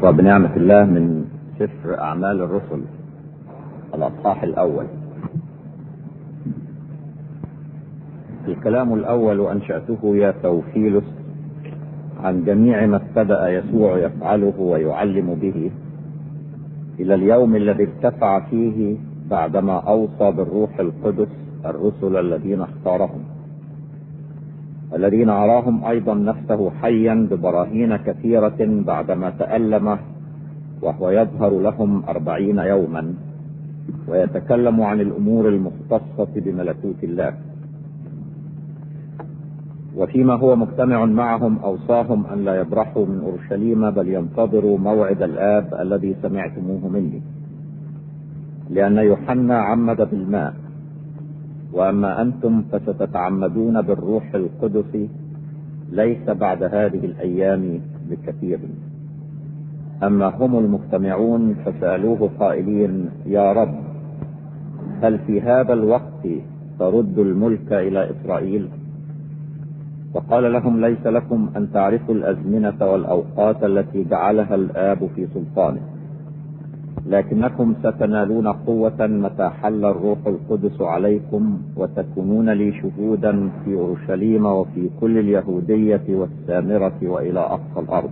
نقرأ بنعمة الله من سفر أعمال الرسل الأصحاح الأول. الكلام الأول أنشأته يا توفيلس عن جميع ما ابتدأ يسوع يفعله ويعلم به إلى اليوم الذي ارتفع فيه بعدما أوصى بالروح القدس الرسل الذين اختارهم، الذين أراهم أيضا نفسه حيا ببراهين كثيرة بعدما تألم، وهو يظهر لهم 40 يوما ويتكلم عن الأمور المختصة بملكوت الله. وفيما هو مجتمع معهم أوصاهم أن لا يبرحوا من أورشليم بل ينتظروا موعد الآب الذي سمعتموه مني، لأن يوحنا عمد بالماء، وأما أنتم فستتعمدون بالروح القدس ليس بعد هذه الأيام بكثير. أما هم المجتمعون فسألوه قائلين: يا رب، هل في هذا الوقت ترد الملك إلى إسرائيل؟ فقال لهم: ليس لكم أن تعرفوا الأزمنة والأوقات التي جعلها الآب في سلطانه، لكنكم ستنالون قوة متى حل الروح القدس عليكم، وتكونون لي شهودا في أورشليم وفي كل اليهودية والسامرة وإلى أقصى الأرض.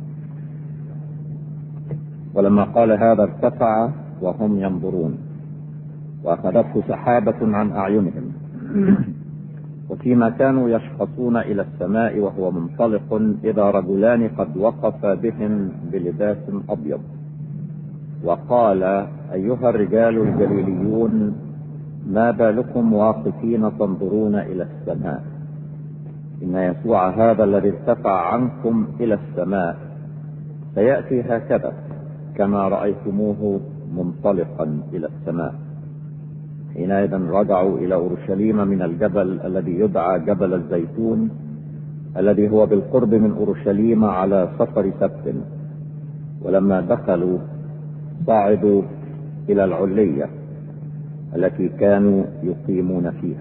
ولما قال هذا ارتفع وهم ينظرون، وأخذته سحابة عن أعينهم، وفيما كانوا يشخصون إلى السماء وهو منطلق إذا رجلان قد وقفا بهم بلباس أبيض، وقال: أيها الرجال الجليليون، ما بالكم واقفين تنظرون إلى السماء؟ إن يسوع هذا الذي ارتفع عنكم إلى السماء سيأتي هكذا كما رأيتموه منطلقا إلى السماء. حينئذ رجعوا إلى أورشليم من الجبل الذي يدعى جبل الزيتون، الذي هو بالقرب من أورشليم على سفر سبت. ولما دخلوا صعدوا إلى العلية التي كانوا يقيمون فيها.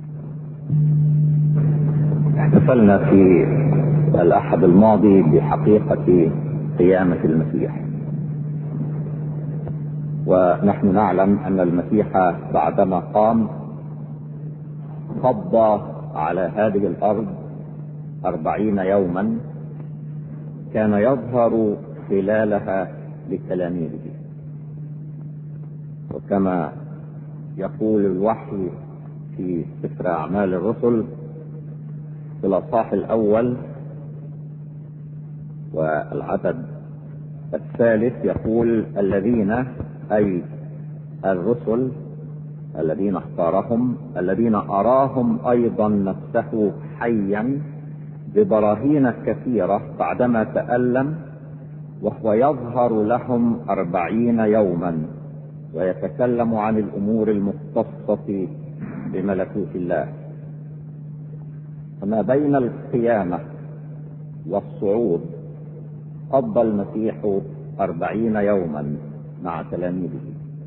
احتفلنا في الأحد الماضي بحقيقة قيامة المسيح، ونحن نعلم أن المسيح بعدما قام قضى على هذه الأرض 40 يوما كان يظهر خلالها لتلاميذه، وكما يقول الوحي في سفر أعمال الرسل في الأصحاح الأول والعدد 3 يقول: الذين، أي الرسل الذين اختارهم، الذين أراهم أيضا نفسه حيا ببراهين كثيرة بعدما تألم، وهو يظهر لهم 40 يوما ويتكلم عن الأمور المختصة بملكوت الله. فما بين القيامة والصعود قضى المسيح 40 يوما مع تلاميذه.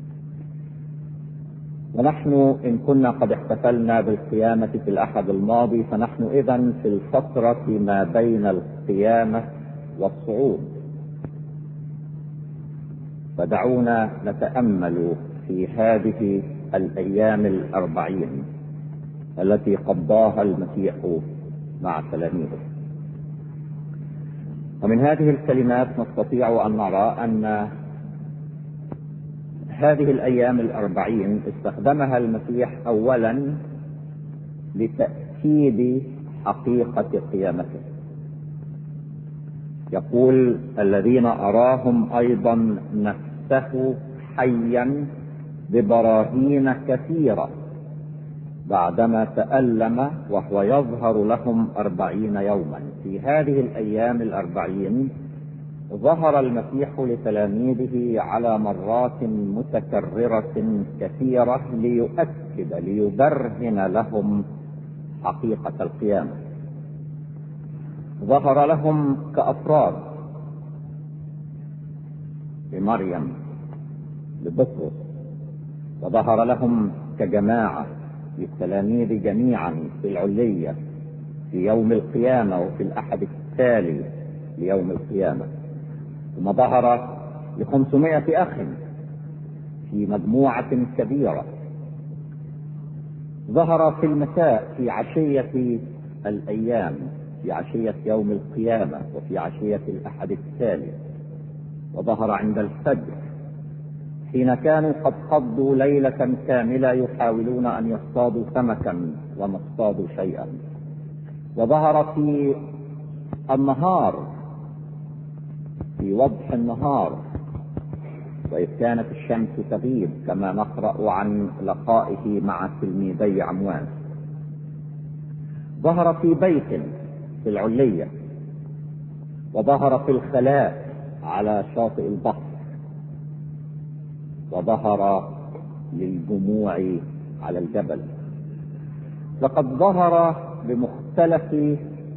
ونحن إن كنا قد احتفلنا بالقيامة في الأحد الماضي، فنحن إذن في الفترة ما بين القيامة والصعود. فدعونا نتأمل في هذه الأيام 40 التي قضاها المسيح مع تلاميذه. ومن هذه الكلمات نستطيع أن نرى أن هذه الأيام 40 استخدمها المسيح أولا لتأكيد حقيقة قيامته. يقول: الذين أراهم أيضا نفسه حيا ببراهين كثيرة بعدما تألم، وهو يظهر لهم 40 يوما. في هذه الأيام 40 ظهر المسيح لتلاميذه على مرات متكررة كثيرة ليؤكد، ليبرهن لهم حقيقة القيامة. ظهر لهم كأفراد، لمريم، لبطرس، وظهر لهم كجماعة للتلاميذ جميعا في العلية في يوم القيامة وفي الأحد التالي ليوم القيامة. ثم ظهر ل500 أخ في مجموعة كبيرة. ظهر في المساء في عشية الأيام، في عشية يوم القيامة، وفي عشية الأحد التالي، وظهر عند الفجر حين كانوا قد قضوا ليلة كاملة يحاولون أن يصطادوا سمكا وما اصطادوا شيئا. وظهر في النهار، في وضح النهار، وإذ كانت الشمس تغيب، كما نقرأ عن لقائه مع تلميذي عمواس. ظهر في بيت في العلية، وظهر في الخلاء على شاطئ البحر، وظهر للجموع على الجبل. لقد ظهر بمختلف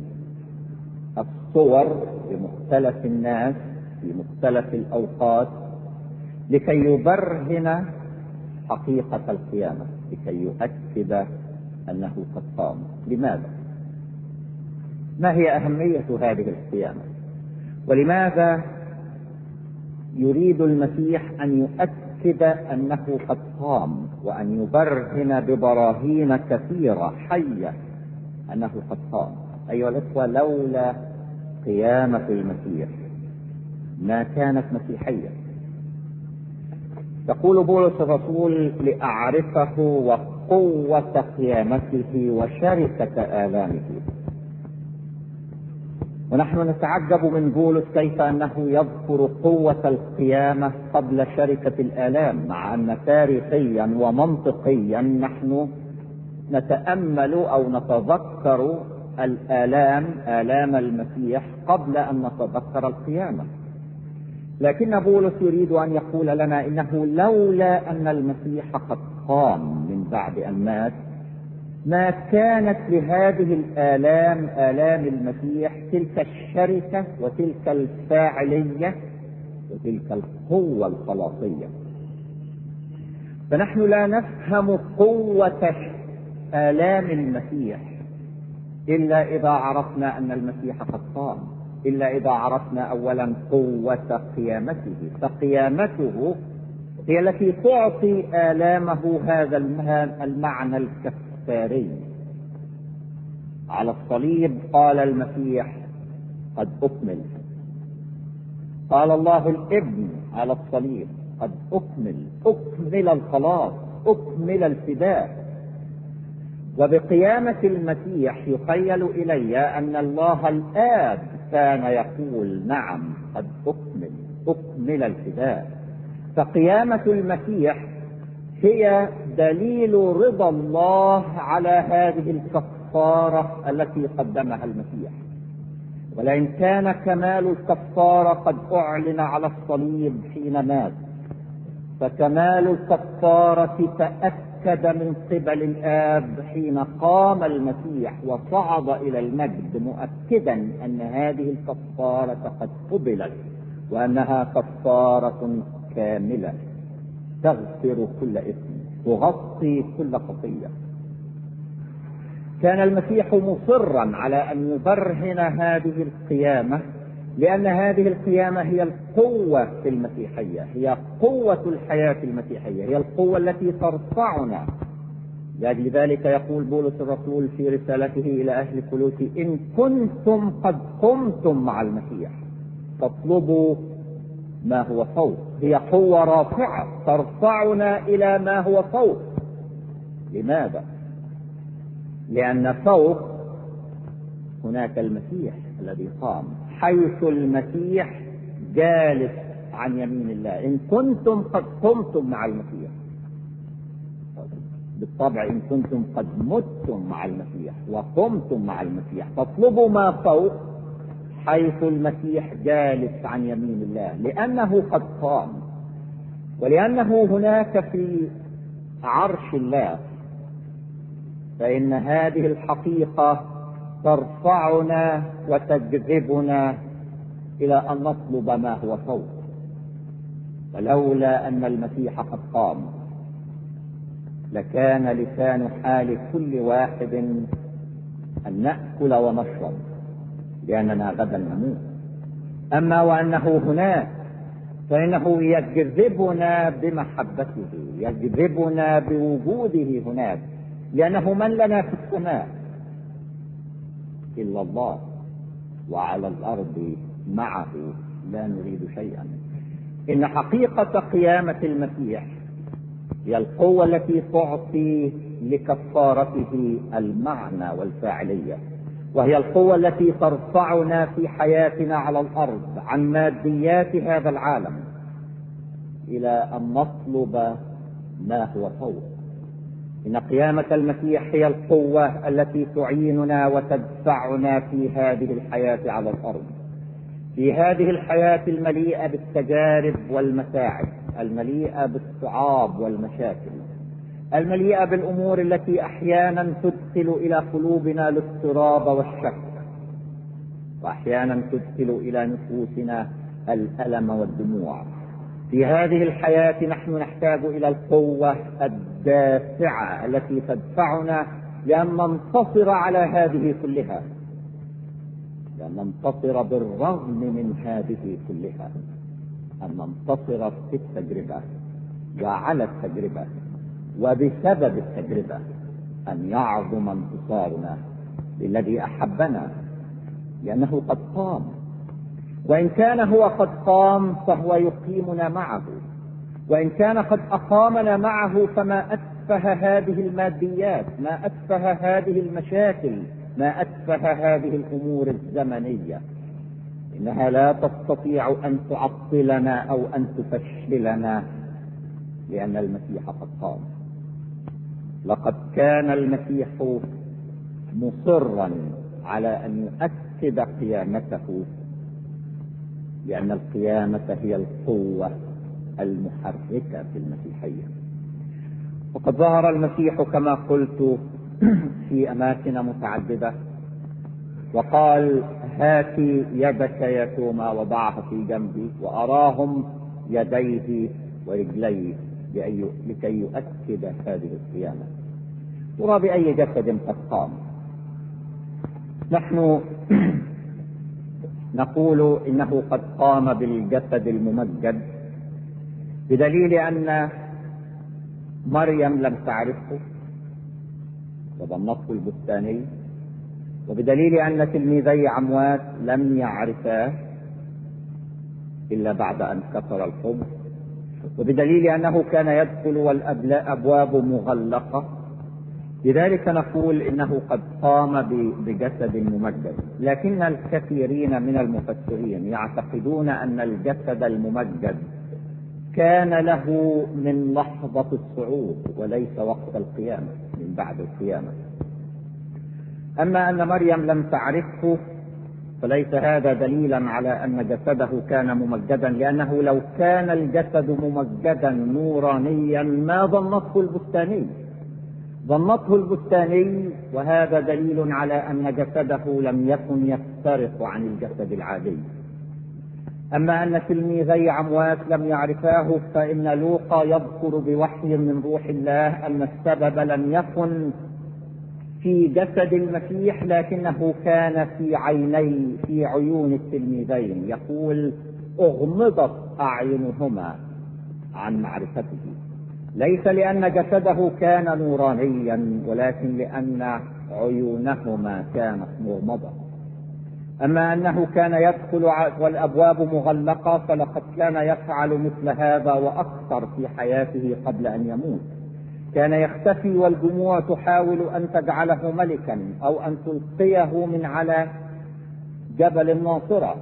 الصور لمختلف الناس في مختلف الأوقات لكي يبرهن حقيقة القيامة، لكي يؤكد أنه قد قام. لماذا؟ ما هي أهمية هذه القيامة؟ ولماذا يريد المسيح أن يؤكد أنه قد قام، وأن يبرهن ببراهين كثيرة حية أنه قد قام؟ أيها الأخوة، لولا قيامة المسيح ما كانت مسيحية. يقول بولس الرسول: لأعرفه وقوة قيامته وشركة آلامه. ونحن نتعجب من بولس كيف أنه يذكر قوة القيامة قبل شركة الآلام، مع أن تاريخيا ومنطقيا نحن نتأمل أو نتذكر الآلام، آلام المسيح، قبل أن نتذكر القيامة. لكن بولس يريد أن يقول لنا إنه لولا أن المسيح قد قام من بعد أن مات ما كانت لهذه الآلام، آلام المسيح، تلك الشركة وتلك الفاعلية وتلك القوة الخلاصية. فنحن لا نفهم قوة آلام المسيح إلا إذا عرفنا أن المسيح قد قام، إلا إذا عرفنا أولا قوة قيامته. فقيامته هي التي تعطي آلامه هذا المعنى الكفاري. على الصليب قال المسيح: قد أكمل. قال الله الابن على الصليب: قد أكمل الخلاص، أكمل الفداء. وبقيامة المسيح يخيل إلي أن الله الآب كان يقول: نعم، قد أكمل الفداء. فقيامة المسيح هي دليل رضا الله على هذه الكفارة التي قدمها المسيح. ولئن كان كمال الكفارة قد أعلن على الصليب حين مات، فكمال الكفارة تأكد من قبل الآب حين قام المسيح وصعد إلى المجد، مؤكدا أن هذه الكفارة قد قبلت، وأنها كفارة كاملة تغفر كل إثم، تغطي كل خطية. كان المسيح مصرا على أن يبرهن هذه القيامة، لأن هذه القيامة هي القوة في المسيحية، هي قوة الحياة المسيحية، هي القوة التي ترفعنا. لأجل ذلك يقول بولس الرسول في رسالته إلى أهل كولوسي: إن كنتم قد قمتم مع المسيح فاطلبوا ما هو فوق. هي قوة رافعة ترفعنا إلى ما هو فوق. لماذا؟ لأن فوق هناك المسيح الذي قام، حيث المسيح جالس عن يمين الله. إن كنتم قد قمتم مع المسيح، بالطبع إن كنتم قد متم مع المسيح وقمتم مع المسيح، فاطلبوا ما فوق حيث المسيح جالس عن يمين الله، لأنه قد قام. ولأنه هناك في عرش الله، فإن هذه الحقيقة ترفعنا وتجذبنا إلى أن نطلب ما هو فوق. ولولا أن المسيح قد قام لكان لسان حال كل واحد أن نأكل ونشرب، لأننا غدا نموت. أما وأنه هناك فإنه يجذبنا بمحبته، يجذبنا بوجوده هناك، لأنه من لنا في السماء إلا الله، وعلى الأرض معه لا نريد شيئا. إن حقيقة قيامة المسيح هي القوة التي تعطي لكفارته المعنى والفاعلية، وهي القوة التي ترفعنا في حياتنا على الأرض عن ماديات هذا العالم إلى أن نطلب ما هو فوق. إن قيامة المسيح هي القوة التي تعيننا وتدفعنا في هذه الحياة على الأرض، في هذه الحياة المليئة بالتجارب والمتاعب، المليئة بالصعاب والمشاكل، المليئة بالأمور التي أحيانا تدخل إلى قلوبنا الاضطراب والشك، وأحيانا تدخل إلى نفوسنا الألم والدموع. في هذه الحياة نحن نحتاج إلى القوة الدافعة التي تدفعنا لأن ننتصر على هذه كلها، لأن ننتصر بالرغم من هذه كلها، أن ننتصر في التجربة وعلى التجربة وبسبب التجربة، أن يعظم انتصارنا للذي أحبنا لأنه قد قام. وإن كان هو قد قام فهو يقيمنا معه، وإن كان قد أقامنا معه فما أتفه هذه الماديات، ما أتفه هذه المشاكل، ما أتفه هذه الأمور الزمنية، إنها لا تستطيع أن تعطلنا أو أن تفشلنا، لأن المسيح قد قام. لقد كان المسيح مصرا على أن يؤكد قيامته، لأن القيامة هي القوة المحركة في المسيحية. وقد ظهر المسيح كما قلت في أماكن متعددة وقال: هات يدك يا توما، وضعها في جنبي، وأراهم يديه ورجليه لكي يؤكد هذه القيامة. ترى بأي جسد قد قام؟ نحن نقول إنه قد قام بالجسد الممجد، بدليل أن مريم لم تعرفه وضمته البستاني، وبدليل أن تلميذي عمواس لم يعرفاه إلا بعد أن كسر الخبز، وبدليل أنه كان يدخل والأبواب مغلقة. لذلك نقول إنه قد قام بجسد ممجد. لكن الكثيرين من المفسرين يعتقدون أن الجسد الممجد كان له من لحظة الصعود وليس وقت القيامة، من بعد القيامة. أما أن مريم لم تعرفه فليس هذا دليلا على أن جسده كان ممجدا، لأنه لو كان الجسد ممجدا نورانيا ما ظنته البستاني. ظنته البستاني، وهذا دليل على أن جسده لم يكن يفترق عن الجسد العادي. أما أن تلميذي عمواس لم يعرفاه فإن لوقا يذكر بوحي من روح الله أن السبب لم يكن في جسد المسيح، لكنه كان في عيون التلميذين. يقول: أغمضت أعينهما عن معرفته، ليس لأن جسده كان نورانيا، ولكن لأن عيونهما كانت مغمضة. أما أنه كان يدخل والأبواب مغلقة فلقد كان يفعل مثل هذا وأكثر في حياته قبل أن يموت. كان يختفي والجموع تحاول أن تجعله ملكا أو أن تلقيه من على جبل الناصرة،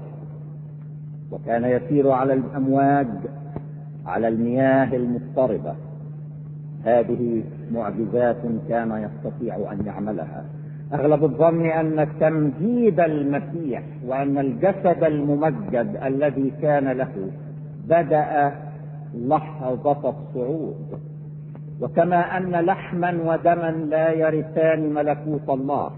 وكان يسير على الأمواج على المياه المضطربة. هذه معجزات كان يستطيع أن يعملها. أغلب الظن أن تمجيد المسيح وأن الجسد الممجد الذي كان له بدأ لحظة الصعود. وكما أن لحما ودما لا يرثان ملكوت الله،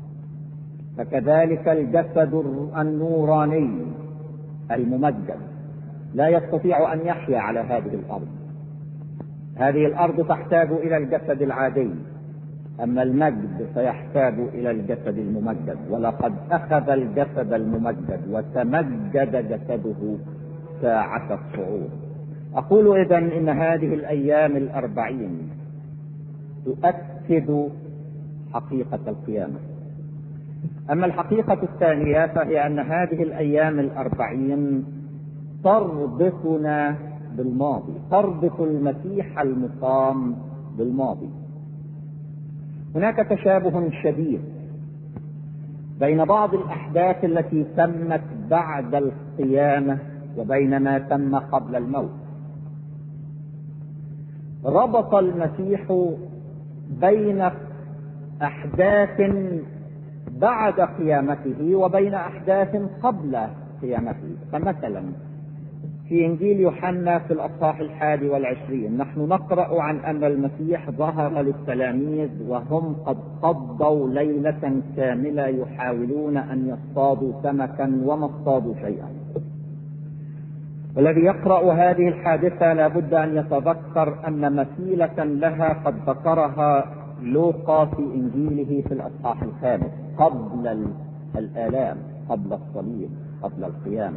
فكذلك الجسد النوراني الممجد لا يستطيع أن يحيا على هذه الأرض. هذه الأرض تحتاج إلى الجسد العادي، أما المجد فيحتاج إلى الجسد الممجد، ولقد أخذ الجسد الممجد وتمجد جسده ساعة الصعود. أقول إذن إن هذه الأيام 40 تؤكد حقيقة القيامة. أما الحقيقة الثانية فهي أن هذه الأيام 40 تربطنا بالماضي، تربط المسيح المقام بالماضي. هناك تشابه شديد بين بعض الأحداث التي تمت بعد القيامة وبين ما تم قبل الموت. ربط المسيح بين أحداث بعد قيامته وبين أحداث قبل قيامته. فمثلا في إنجيل يوحنا في الأصحاح 21 نحن نقرأ عن أن المسيح ظهر للتلاميذ وهم قد قضوا ليلة كاملة يحاولون أن يصطادوا سمكا وما اصطادوا شيئا. والذي يقرأ هذه الحادثة لابد أن يتذكر أن مثيلة لها قد ذكرها لوقا في إنجيله في الأصحاح 5 قبل الآلام، قبل الصليب، قبل القيامة.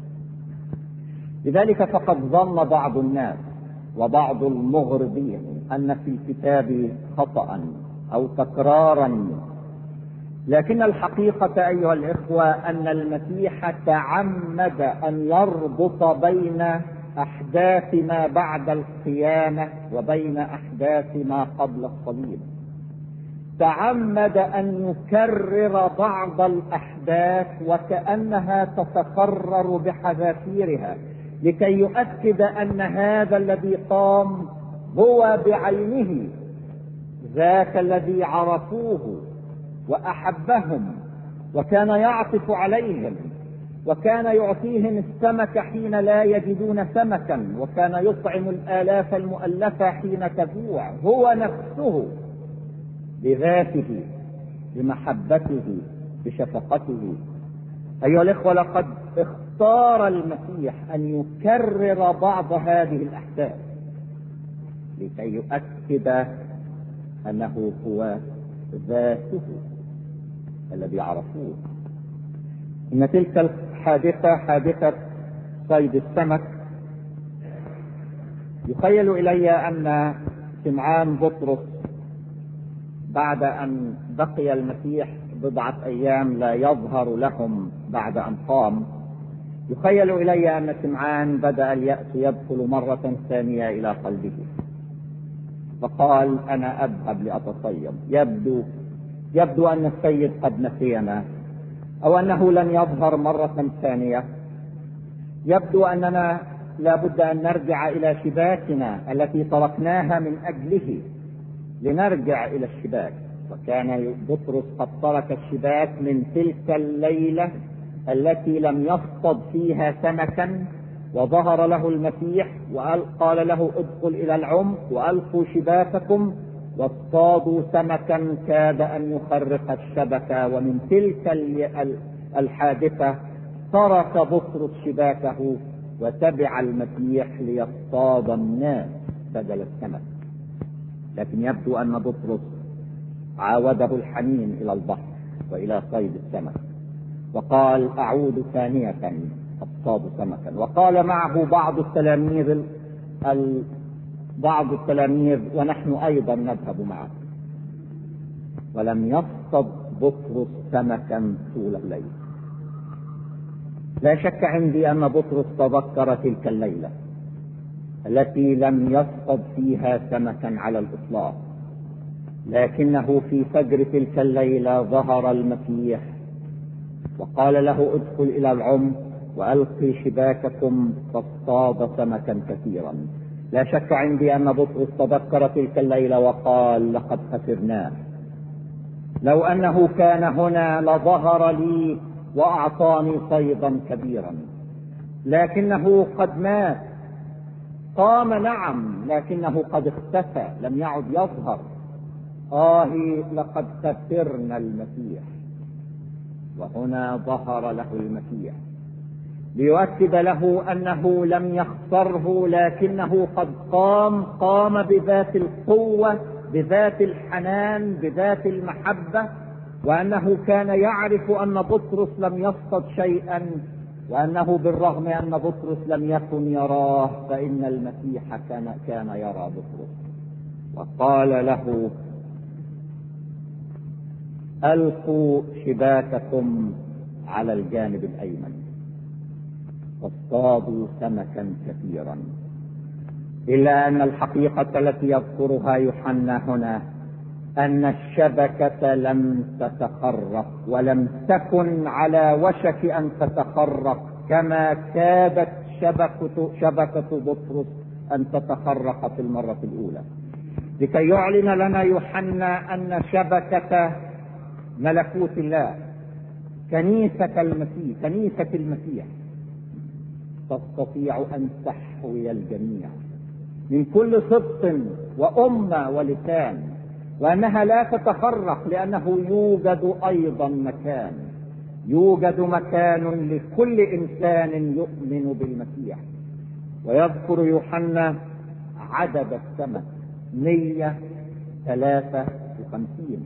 لذلك فقد ظن بعض الناس وبعض المغرضين أن في الكتاب خطأ أو تكرارا، لكن الحقيقة أيها الإخوة أن المسيح تعمد أن يربط بين أحداث ما بعد القيامة وبين أحداث ما قبل الصليب. تعمد أن يكرر بعض الأحداث وكأنها تتكرر بحذافيرها لكي يؤكد أن هذا الذي قام هو بعينه ذاك الذي عرفوه وأحبهم وكان يعطف عليهم وكان يعطيهم السمك حين لا يجدون سمكا وكان يطعم الآلاف المؤلفة حين تجوع. هو نفسه بذاته، بمحبته، بشفقته. أيها الإخوة، لقد اختار المسيح أن يكرر بعض هذه الأحداث لكي يؤكد أنه هو ذاته الذي عرفوه. إن تلك الحادثة، حادثة صيد السمك، يخيل إلي أن سمعان بطرس بعد أن بقي المسيح بضعة أيام لا يظهر لهم بعد أن قام، يخيل إلي أن سمعان بدأ اليأس يدخل مرة ثانية إلى قلبه، فقال أنا أذهب لأتصيد. يبدو أن السيد قد نسينا أو أنه لن يظهر مرة ثانية. يبدو أننا لابد أن نرجع إلى شباكنا التي تركناها من أجله، لنرجع إلى الشباك. وكان بطرس قد ترك الشباك من تلك الليلة التي لم يصطد فيها سمكا، وظهر له المسيح وقال له ادخل إلى العمق وألقوا شباككم، واصطادوا سمكا كاد أن يخرق الشبكة. ومن تلك الحادثة ترك بطرس شباكه وتبع المسيح ليصطاد الناس بدل السمك. لكن يبدو أن بطرس عاوده الحنين إلى البحر وإلى صيد السمك، وقال أعود ثانية أصطاد سمكا. وقال معه بعض التلاميذ ونحن أيضا نذهب معه. ولم يصطد بطرس سمكا طول الليل. لا شك عندي أن بطرس تذكر تلك الليلة التي لم يصطد فيها سمكا على الإطلاق، لكنه في فجر تلك الليلة ظهر المسيح وقال له ادخل إلى العمق وألقي شباككم فاصطاد سمكا كثيرا. لا شك عندي أن بطرس تذكر تلك الليلة وقال لقد خسرناه، لو أنه كان هنا لظهر لي وأعطاني صيدا كبيرا، لكنه قد مات. قام نعم، لكنه قد اختفى، لم يعد يظهر. لقد خسرنا المسيح. وهنا ظهر له المسيح ليؤكد له أنه لم يخسره، لكنه قد قام بذات القوة بذات الحنان بذات المحبة، وأنه كان يعرف أن بطرس لم يصطد شيئا، وأنه بالرغم أن بطرس لم يكن يراه فإن المسيح كان يرى بطرس، وقال له: ألقوا شباككم على الجانب الأيمن، واصطادوا سمكا كثيرا. إلا أن الحقيقة التي يذكرها يوحنا هنا أن الشبكة لم تتخرق، ولم تكن على وشك أن تتخرق كما كادت شبكة بطرس أن تتخرق في المرة الأولى، لكي يعلن لنا يوحنا أن شبكة ملكوت الله، كنيسة المسيح تستطيع أن تحوي الجميع من كل سبط وأمة ولسان، وأنها لا تتفرق، لأنه يوجد أيضا مكان لكل إنسان يؤمن بالمسيح. ويذكر يوحنا عدد السمك 153.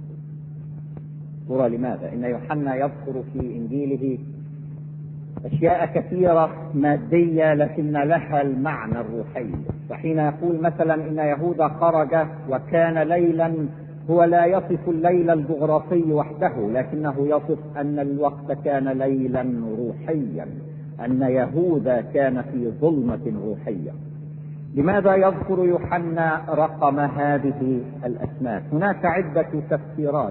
ترى لماذا؟ إن يوحنا يذكر في إنجيله أشياء كثيرة مادية لكن لها المعنى الروحي. فحين يقول مثلا إن يهوذا خرج وكان ليلا، هو لا يصف الليل الجغرافي وحده، لكنه يصف أن الوقت كان ليلا روحيا، أن يهوذا كان في ظلمة روحية. لماذا يذكر يوحنا رقم هذه الأسماك؟ هناك عدة تفسيرات.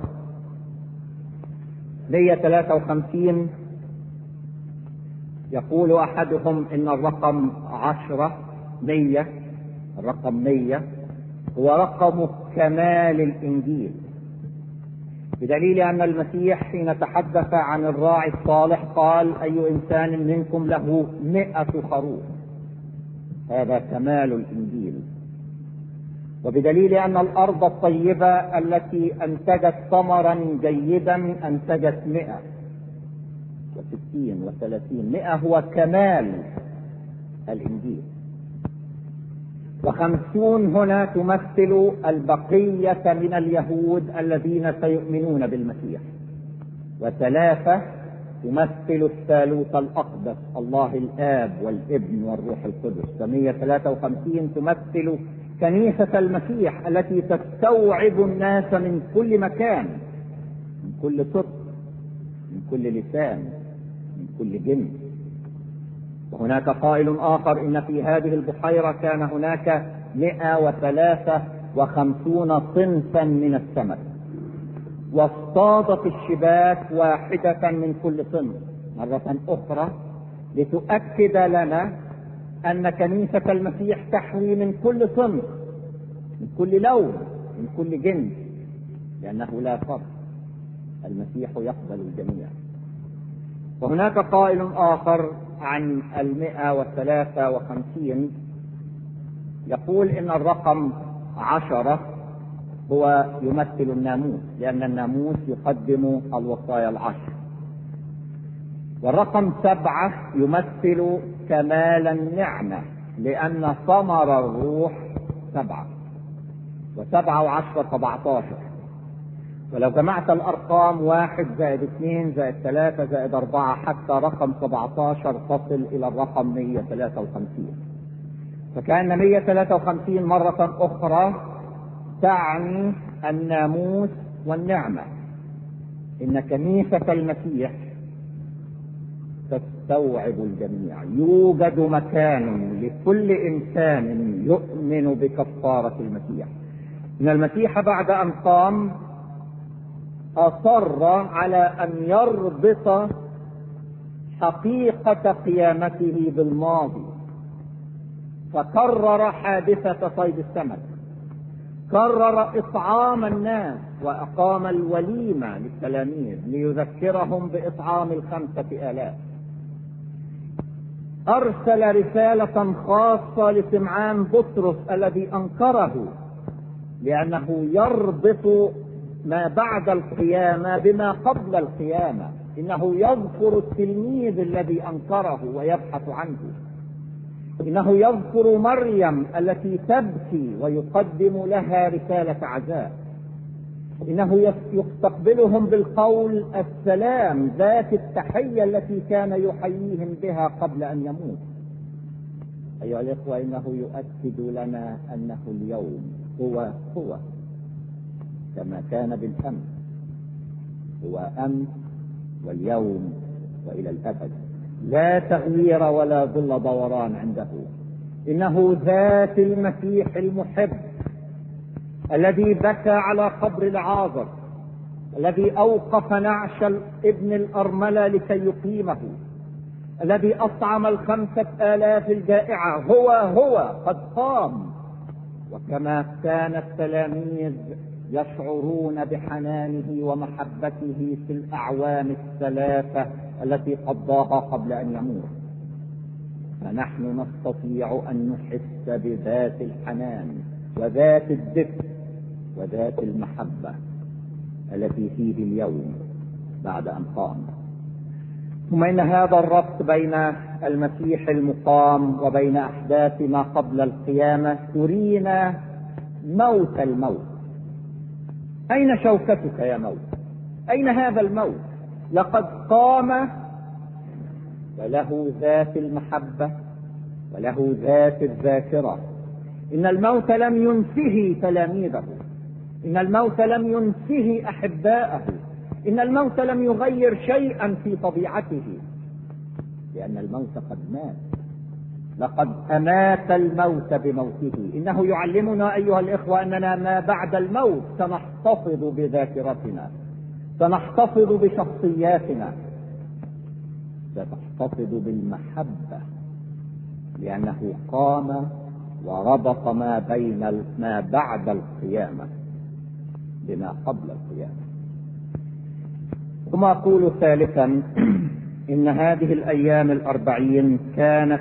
153 يقول أحدهم إن الرقم 100 هو رقم كمال الإنجيل، بدليل أن المسيح حين تحدث عن الراعي الصالح قال: أي إنسان منكم له 100 خروف. هذا كمال الإنجيل. وبدليل أن الأرض الطيبة التي أنتجت ثمرا جيدا أنتجت 160 و30، 100 هو كمال الإنجيل. و50 هنا تمثل البقية من اليهود الذين سيؤمنون بالمسيح، و3 تمثل الثالوث الأقدس، الله الآب والابن والروح القدس. 153 تمثل كنيسة المسيح التي تستوعب الناس من كل مكان، من كل صدق، من كل لسان، من كل جنس. وهناك قائل آخر إن في هذه البحيرة كان هناك 153 صنفا من السمك، واصطادت الشباك واحدة من كل صنف مرة أخرى، لتؤكد لنا أن كنيسة المسيح تحوي من كل صنف، من كل لون، من كل جنس، لأنه لا فرق، المسيح يقبل الجميع. وهناك قائل آخر عن 153 يقول إن الرقم 10 هو يمثل الناموس، لأن الناموس يقدم الوصايا 10. والرقم 7 يمثل كمال النعمة، لأن ثمر الروح 7، و7 و10 17. ولو جمعت الأرقام 1 زائد 2 زائد 3 زائد 4 حتى رقم 17 تصل إلى الرقم 153. فكأن 153 مرة أخرى تعني الناموس والنعمة. إن كنيسة المسيح تستوعب الجميع، يوجد مكان لكل إنسان يؤمن بكفارة المسيح. إن المسيح بعد أن قام أصر على أن يربط حقيقة قيامته بالماضي، فكرر حادثة صيد السمك، كرر إطعام الناس، وأقام الوليمة للتلاميذ ليذكرهم بإطعام 5000. أرسل رسالة خاصة لسمعان بطرس الذي أنكره، لأنه يربط ما بعد القيامة بما قبل القيامة. إنه يذكر التلميذ الذي أنكره ويبحث عنه. إنه يذكر مريم التي تبكي ويقدم لها رسالة عزاء. إنه يستقبلهم بالقول السلام ذات التحية التي كان يحييهم بها قبل أن يموت. أيها الإخوة، إنه يؤكد لنا أنه اليوم هو كما كان بالأمس، هو أمس واليوم وإلى الأبد، لا تغيير ولا ظل دوران عنده. إنه ذات المسيح المحب الذي بكى على قبر العازر، الذي أوقف نعش ابن الأرملة لكي يقيمه، الذي أطعم 5,000 الجائعة، هو قد قام. وكما كان التلاميذ يشعرون بحنانه ومحبته في الأعوام 3 التي قضاها قبل أن يموت، فنحن نستطيع أن نحس بذات الحنان وذات الدفء وذات المحبة التي فيه اليوم بعد أن قام. ثم إن هذا الربط بين المسيح المقام وبين أحداث ما قبل القيامة ترينا موت الموت. أين شوكتك يا موت؟ أين هذا الموت؟ لقد قام، وله ذات المحبة وله ذات الذاكرة. إن الموت لم ينسه تلاميذه، إن الموت لم ينسه أحباءه، إن الموت لم يغير شيئا في طبيعته، لأن الموت قد مات. لقد أمات الموت بموته. إنه يعلمنا أيها الإخوة أننا ما بعد الموت سنحتفظ بذاكرتنا، سنحتفظ بشخصياتنا، ستحتفظ بالمحبة، لأنه قام وربط ما بعد القيامة بما قبل القيامة. ثم أقول ثالثا إن هذه الأيام 40 كانت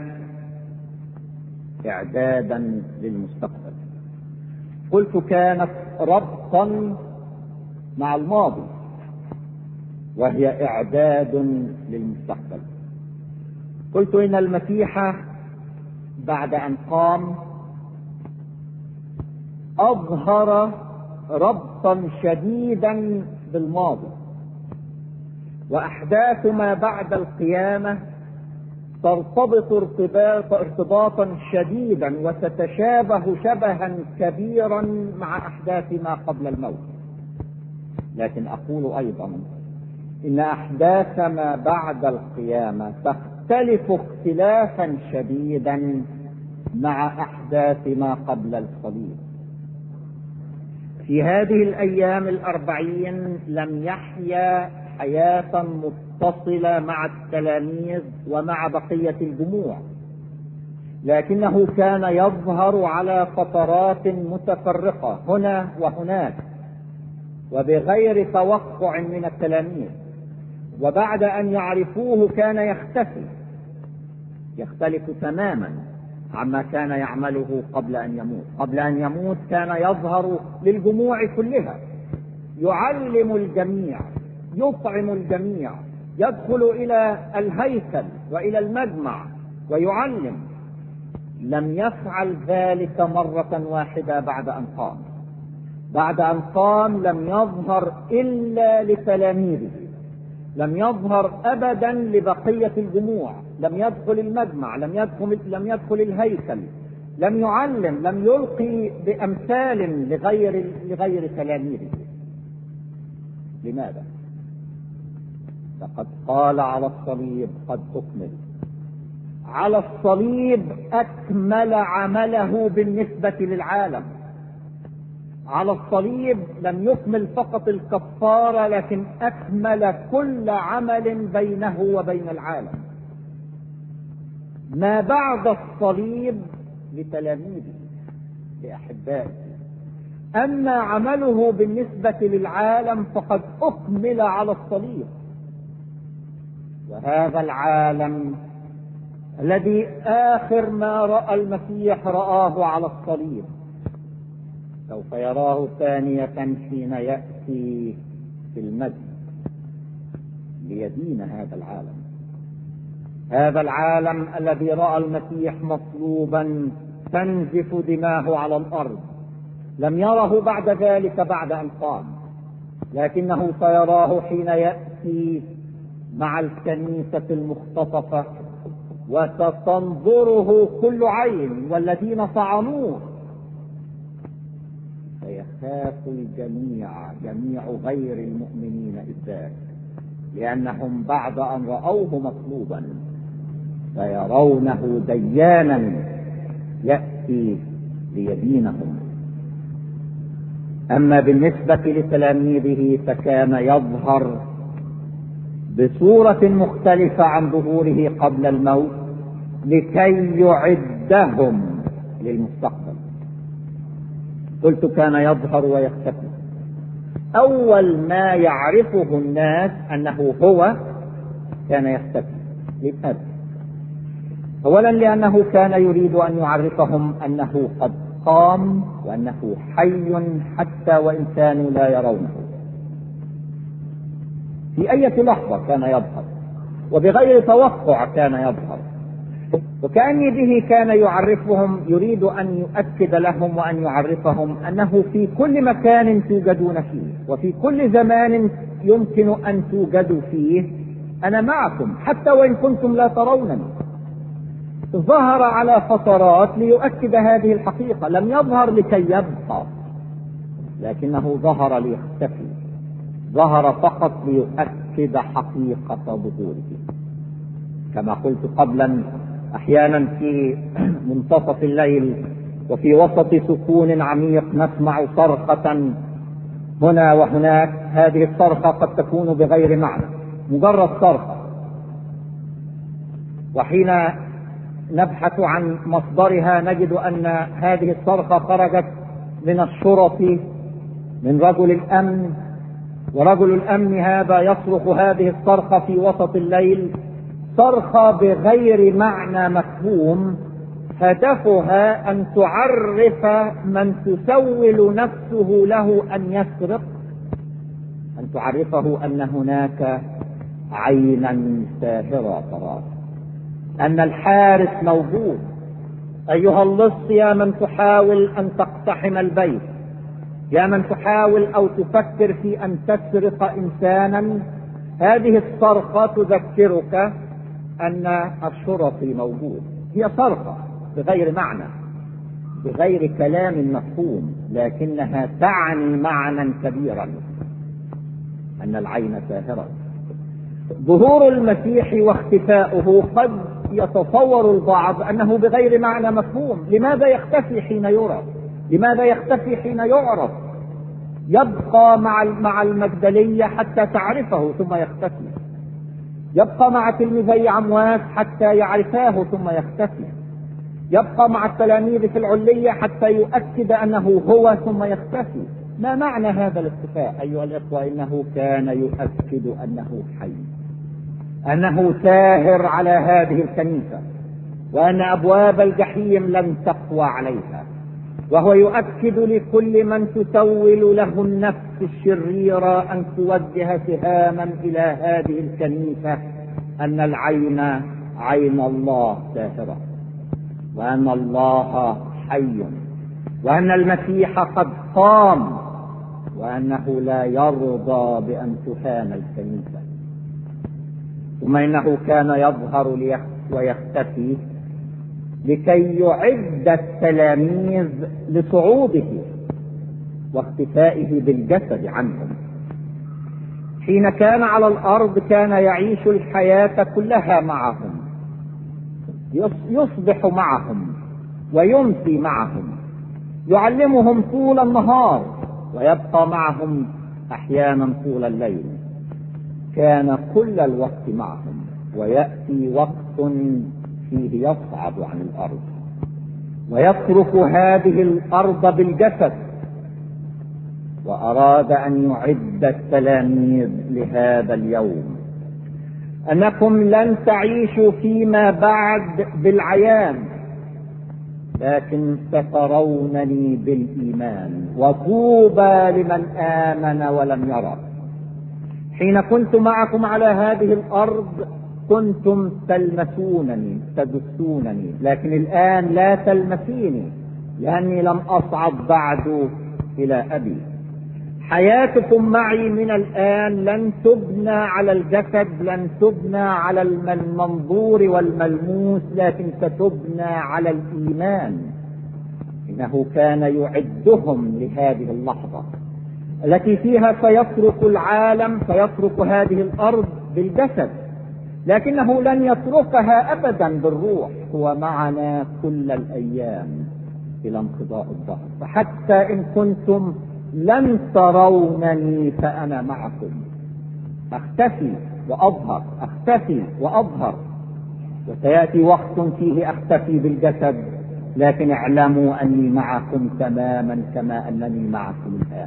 إعدادا للمستقبل. قلت كانت ربطا مع الماضي، وهي إعداد للمستقبل. قلت إن المسيح بعد أن قام أظهر ربطا شديدا بالماضي، وأحداث ما بعد القيامة ترتبط ارتباطا شديدا وتتشابه شبها كبيرا مع أحداث ما قبل الموت. لكن أقول أيضا إن أحداث ما بعد القيامة تختلف اختلافا شديدا مع أحداث ما قبل الصليب. في هذه الأيام 40 لم يحيا حياة متصلة مع التلاميذ ومع بقية الجموع، لكنه كان يظهر على فترات متفرقة هنا وهناك وبغير توقع من التلاميذ. وبعد أن يعرفوه كان يختلف تماما عما كان يعمله قبل أن يموت. قبل أن يموت كان يظهر للجموع كلها، يعلم الجميع، يطعم الجميع، يدخل إلى الهيكل وإلى المجمع ويعلم. لم يفعل ذلك مرة واحدة بعد أن قام. بعد أن قام لم يظهر إلا لتلاميذه، لم يظهر أبدا لبقية الجموع، لم يدخل المجمع، لم يدخل الهيكل، لم يعلم، لم يلقي بأمثال لغير تلاميذه. لماذا؟ لقد قال على الصليب قد أكمل. على الصليب أكمل عمله بالنسبة للعالم. على الصليب لم يكمل فقط الكفارة، لكن أكمل كل عمل بينه وبين العالم. ما بعد الصليب لتلاميذه، لأحبائه، أما عمله بالنسبة للعالم فقد أكمل على الصليب. وهذا العالم الذي آخر ما رأى المسيح رآه على الصليب، سوف يراه ثانية حين يأتي في المجد ليدين هذا العالم. هذا العالم الذي رأى المسيح مصلوبا تنزف دماه على الأرض لم يره بعد ذلك بعد أن قام، لكنه سيراه حين يأتي مع الكنيسة المختطفة وستنظره كل عين والذين طعنوه. فيخاف الجميع، جميع غير المؤمنين إذ ذاك، لأنهم بعد أن رأوه مصلوبا سيرونه ديانا يأتي ليدينهم. أما بالنسبة لتلاميذه فكان يظهر بصورة مختلفة عن ظهوره قبل الموت لكي يعدهم للمستقبل. قلت كان يظهر ويختفي. أول ما يعرفه الناس أنه هو كان يختفي. لماذا؟ أولا لأنه كان يريد أن يعرفهم أنه قد قام وأنه حي حتى وإن كانوا لا يرونه. في أي لحظة كان يظهر وبغير توقع كان يظهر، وكأن به كان يعرفهم، يريد أن يؤكد لهم وأن يعرفهم أنه في كل مكان توجدون فيه وفي كل زمان يمكن أن توجدوا فيه أنا معكم حتى وإن كنتم لا ترونني. ظهر على فترات ليؤكد هذه الحقيقة، لم يظهر لكي يبقى لكنه ظهر ليختفي، ظهر فقط ليؤكد حقيقة ظهوره. كما قلت قبلا، أحيانا في منتصف الليل وفي وسط سكون عميق نسمع صرخة هنا وهناك. هذه الصرخة قد تكون بغير معنى، مجرد صرخة، وحين نبحث عن مصدرها نجد أن هذه الصرخة خرجت من الشرطي، من رجل الأمن، ورجل الأمن هذا يصرخ هذه الصرخة في وسط الليل، صرخة بغير معنى مفهوم، هدفها أن تعرف من تسول نفسه له أن يسرق، أن تعرفه أن هناك عينا ساهرة تراه، أن الحارس موجود. أيها اللص يا من تحاول أن تقتحم البيت، يا من تحاول أو تفكر في أن تسرق إنسانا، هذه الصرخة تذكرك أن الشرطي موجود. هي صرخة بغير معنى، بغير كلام مفهوم، لكنها تعني معنى كبيرا، أن العين ساهرة. ظهور المسيح واختفاؤه قد يتصور البعض أنه بغير معنى مفهوم. لماذا يختفي حين يرى؟ لماذا يختفي حين يعرف؟ يبقى مع المجدلية حتى تعرفه ثم يختفي، يبقى مع تلميذي عمواس حتى يعرفاه ثم يختفي، يبقى مع التلاميذ في العلية حتى يؤكد أنه هو ثم يختفي. ما معنى هذا الاختفاء أيها الإخوة؟ إنه كان يؤكد أنه حي، أنه ساهر على هذه الكنيسة، وأن أبواب الجحيم لن تقوى عليها، وهو يؤكد لكل من تسول له النفس الشريرة أن توجه سهاما إلى هذه الكنيسة أن العين عين الله ساهرة، وأن الله حي، وأن المسيح قد قام، وأنه لا يرضى بأن تهان الكنيسة. ثم إنه كان يظهر ويختفي لكي يعد التلاميذ لصعوده واختفائه بالجسد عنهم. حين كان على الأرض كان يعيش الحياة كلها معهم، يصبح معهم ويمسي معهم، يعلمهم طول النهار ويبقى معهم أحيانا طول الليل. كان كل الوقت معهم، ويأتي وقت فيه يصعد عن الأرض ويترك هذه الأرض بالجسد. وأراد أن يعد التلاميذ لهذا اليوم، أنكم لن تعيشوا فيما بعد بالعيان، لكن سترونني بالإيمان، وطوبى لمن آمن ولم يرى. حين كنت معكم على هذه الأرض كنتم تلمسونني تدسونني، لكن الآن لا تلمسيني لأني لم أصعد بعد إلى أبي. حياتكم معي من الآن لن تبنى على الجسد، لن تبنى على المنظور والملموس، لكن ستبنى على الإيمان. إنه كان يعدهم لهذه اللحظة التي فيها سيترك العالم، سيترك هذه الأرض بالجسد، لكنه لن يتركها أبدا بالروح. هو معنا كل الأيام إلى انقضاء الدهر. فحتى إن كنتم لن ترونني فأنا معكم، أختفي وأظهر، أختفي وأظهر. وسيأتي وقت فيه أختفي بالجسد، لكن اعلموا أني معكم تماما كما أنني معكم الآن.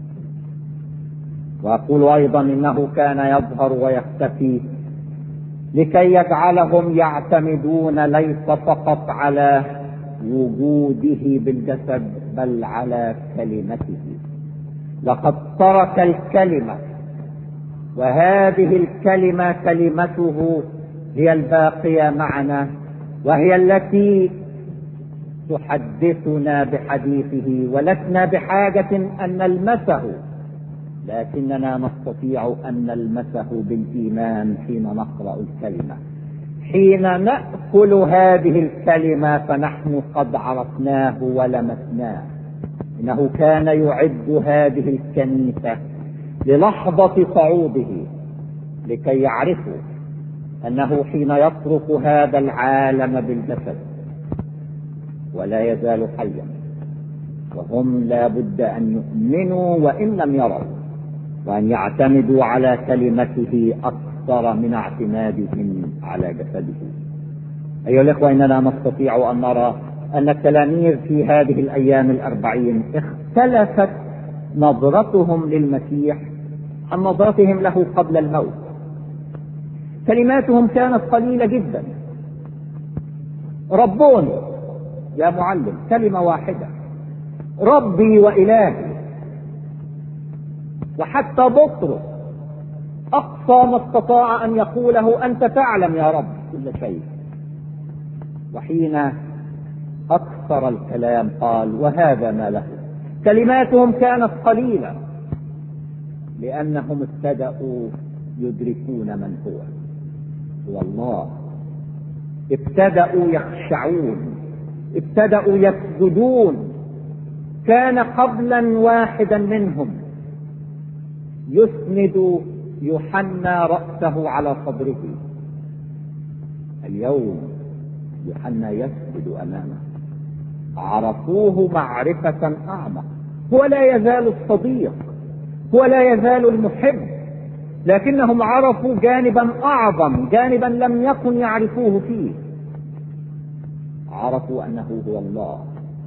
وأقول أيضا إنه كان يظهر ويختفي لكي يجعلهم يعتمدون ليس فقط على وجوده بالجسد بل على كلمته. لقد ترك الكلمة، وهذه الكلمة كلمته هي الباقية معنا، وهي التي تحدثنا بحديثه. ولسنا بحاجة أن نلمسه، لكننا نستطيع أن نلمسه بالإيمان حين نقرأ الكلمة. حين نأكل هذه الكلمة فنحن قد عرفناه ولمسناه. إنه كان يعد هذه الكنيسة للحظة صعوده لكي يعرفوا أنه حين يترك هذا العالم بالجسد ولا يزال حيا، وهم لا بد أن يؤمنوا وإن لم يروا، وأن يعتمدوا على كلمته أكثر من اعتمادهم على جسده. أيها الإخوة، إننا نستطيع أن نرى أن التلاميذ في هذه الأيام 40 اختلفت نظرتهم للمسيح عن نظرتهم له قبل الموت. كلماتهم كانت قليلة جدا. ربوني يا معلم، كلمة واحدة، ربي وإلهي. وحتى بطرس أقصى ما استطاع أن يقوله أنت تعلم يا رب كل شيء. وحين أكثر الكلام قال وهذا ما له. كلماتهم كانت قليلة لأنهم ابتدأوا يدركون من هو الله. ابتدأوا يخشعون، ابتدأوا يسجدون. كان قبلا واحدا منهم يسند يوحنا رأسه على صدره، اليوم يوحنا يسجد أمامه. عرفوه معرفة أعمق. هو لا يزال الصديق، هو لا يزال المحب، لكنهم عرفوا جانبا أعظم، جانبا لم يكن يعرفوه فيه. عرفوا أنه هو الله،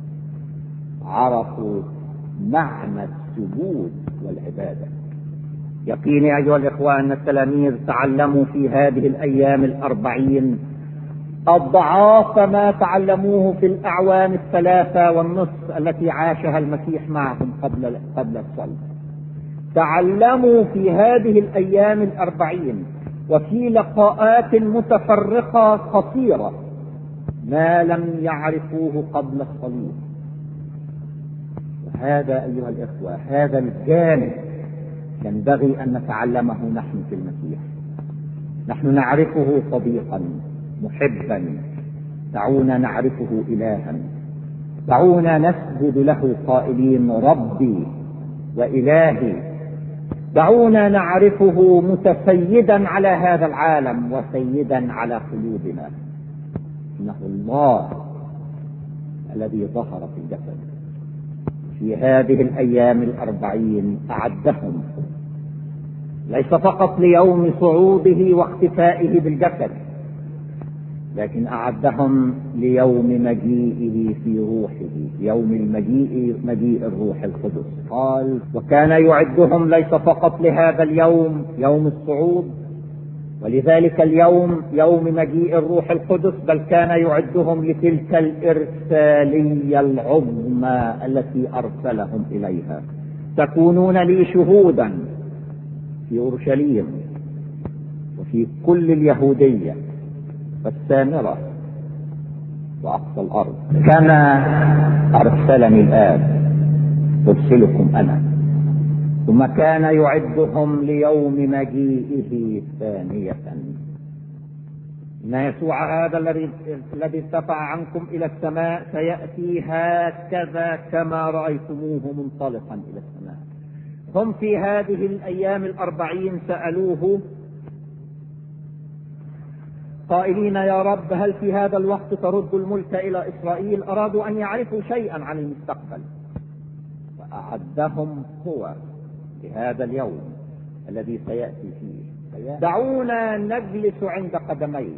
عرفوا معنى السجود والعبادة. يقيني أيها الإخوة أن التلاميذ تعلموا في هذه الأيام 40 أضعاف ما تعلموه في الأعوام 3.5 التي عاشها المسيح معهم قبل الصلب. تعلموا في هذه الأيام 40 وفي لقاءات متفرقة قصيرة ما لم يعرفوه قبل الصليب. وهذا أيها الإخوة، هذا الجانب ينبغي أن نتعلمه نحن في المسيح. نحن نعرفه صديقا محبا، دعونا نعرفه إلها، دعونا نسجد له قائلين ربي وإلهي. دعونا نعرفه متسيدا على هذا العالم وسيدا على قلوبنا. إنه الله الذي ظهر في الجسد. في هذه الأيام 40 أعدهم ليس فقط ليوم صعوده واختفائه بالجسد، لكن أعدهم ليوم مجيئه في روحه، يوم مجيء الروح القدس. قال وكان يعدهم ليس فقط لهذا اليوم، يوم الصعود، ولذلك اليوم يوم مجيء الروح القدس، بل كان يعدهم لتلك الإرسالية العظمى التي أرسلهم إليها. تكونون لي شهودا في أورشليم وفي في كل اليهودية والسامرة وأقصى الأرض، كما أرسلني الآب أرسلكم أنا. ثم كان يعدهم ليوم مجيئه ثانية. إن يسوع هذا الذي ارتفع عنكم إلى السماء سيأتي هكذا كما رأيتموه منطلقا إلى السماء. هم في هذه الأيام 40 سألوه قائلين: يا رب، هل في هذا الوقت ترد الملك إلى إسرائيل؟ أرادوا أن يعرفوا شيئا عن المستقبل، فأعدهم هو لهذا اليوم الذي سيأتي فيه. دعونا نجلس عند قدميه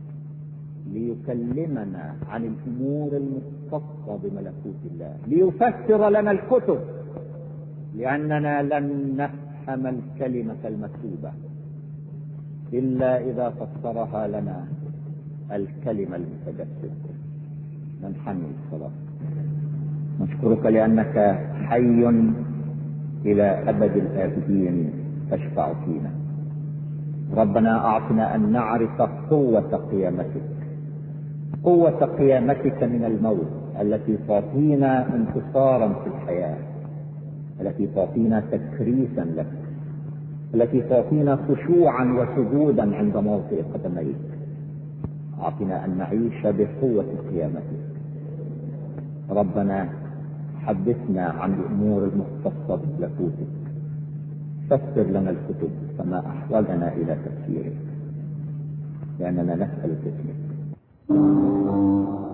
ليكلمنا عن الأمور المختصة بملكوت الله، ليفسر لنا الكتب، لأننا لن نفهم الكلمة المكتوبة إلا إذا فسرها لنا الكلمة المتجسد. ننحني الصلاة. نشكرك لأنك حي إلى أبد الآبدين تشفع فينا. ربنا أعطنا أن نعرف قوة قيامتك، قوة قيامتك من الموت التي تعطينا انتصارا في الحياة، التي تعطينا تكريسا لك، التي تعطينا خشوعا وسجودا عند موطئ قدميك. أعطنا أن نعيش بقوة قيامتك. ربنا حدثنا عن الأمور المختصة بملكوتك، فسر لنا الكتب كما أحوجنا إلى تفسيرك، لأننا نسأل باسمك.